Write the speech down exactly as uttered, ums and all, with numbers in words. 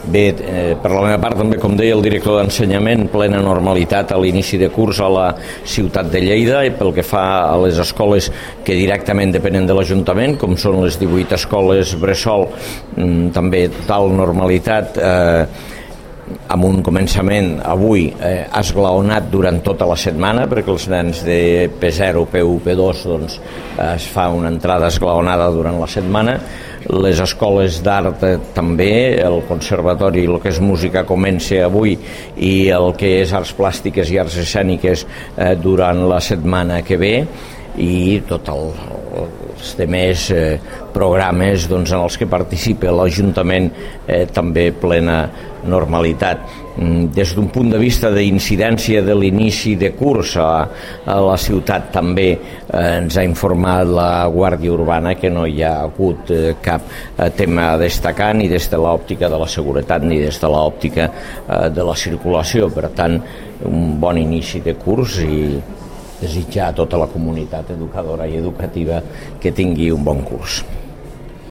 Bé, eh, per la meva part també, com deia el director d'ensenyament, plena normalitat a l'inici de curs a la ciutat de Lleida, i pel que fa a les escoles que directament depenen de l'Ajuntament, com són les divuit escoles bressol, mm, també total normalitat, eh, amb un començament avui eh, esglaonat durant tota la setmana, perquè els nens de P zero, P u, P dos doncs, es fa una entrada esglaonada durant la setmana. Les escoles d'art eh, també, el conservatori, el que és música comença avui, i el que és arts plàstiques i arts escèniques eh, durant la setmana que ve, i tots el, els demés eh, programes doncs, en els que participa l'Ajuntament eh, també plena normalitat. Des d'un punt de vista d'incidència de l'inici de curs a, a la ciutat també eh, ens ha informat la Guàrdia Urbana que no hi ha hagut eh, cap eh, tema a destacar, ni des de l'òptica de la seguretat ni des de l'òptica eh, de la circulació. Per tant, un bon inici de curs i desitjar a tota la comunitat educadora i educativa que tingui un bon curs.